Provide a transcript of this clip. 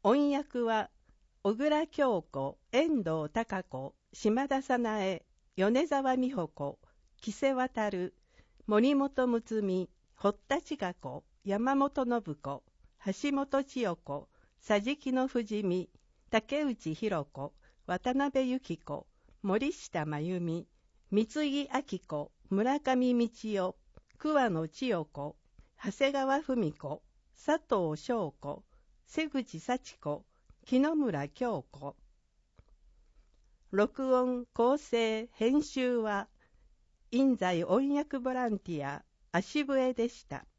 音訳は、小倉京子、遠藤孝子、島田早苗、米沢美穂子、木瀬渡、森本睦美、堀田千佳子、山本信子、橋本千代子、桟敷の藤美、竹内弘子、渡辺由紀子、森下真由美、三木明子、村上道夫、桑野千代子、長谷川文子、佐藤翔子、瀬口幸子、木野村京子。録音、構成、編集は、印西音訳ボランティア、足笛でした。